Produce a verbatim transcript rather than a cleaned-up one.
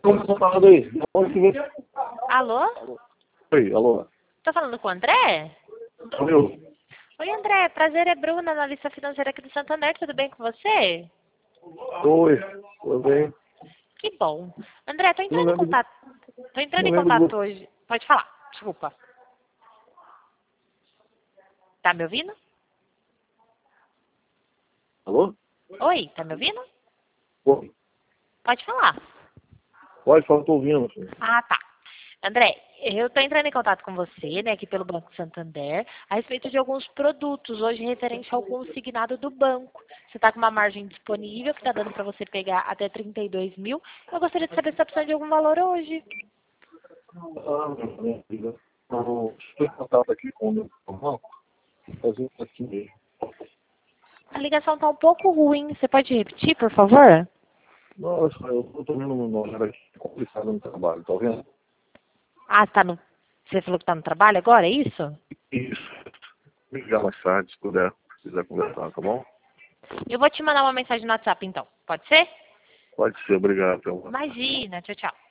Como você tá falando aí? Onde que vem? Alô? Oi, alô. Tô falando com o André? Sou eu. Oi, André. Prazer, é Bruna, analista financeira aqui do Santander. Tudo bem com você? Oi, tudo bem? Que bom. André, tô Não entrando em lembro, contato. Tô entrando não em lembro de contato você. hoje. Pode falar. Desculpa. Tá me ouvindo? Alô? Oi, tá me ouvindo? Oi. Pode falar. Pode falar, tô ouvindo. Filho. Ah, tá. André, eu tô entrando em contato com você, né, aqui pelo Banco Santander, a respeito de alguns produtos, hoje referente ao consignado do banco. Você tá com uma margem disponível que tá dando para você pegar até trinta e dois mil. Eu gostaria de saber se tá precisando de algum valor hoje. Ah, minha filha. Eu estou em contato aqui com o meu banco. Fazer isso aqui mesmo. A ligação tá um pouco ruim. Você pode repetir, por favor? Nossa, eu tô tomando uma hora aqui complicada no trabalho, tá vendo? Ah, tá no... Você falou que tá no trabalho agora, é isso? Isso. Me ligar mais tarde, se puder, se quiser conversar, tá bom? Eu vou te mandar uma mensagem no WhatsApp, então. Pode ser? Pode ser, obrigado. Pelo... Imagina. Tchau, tchau.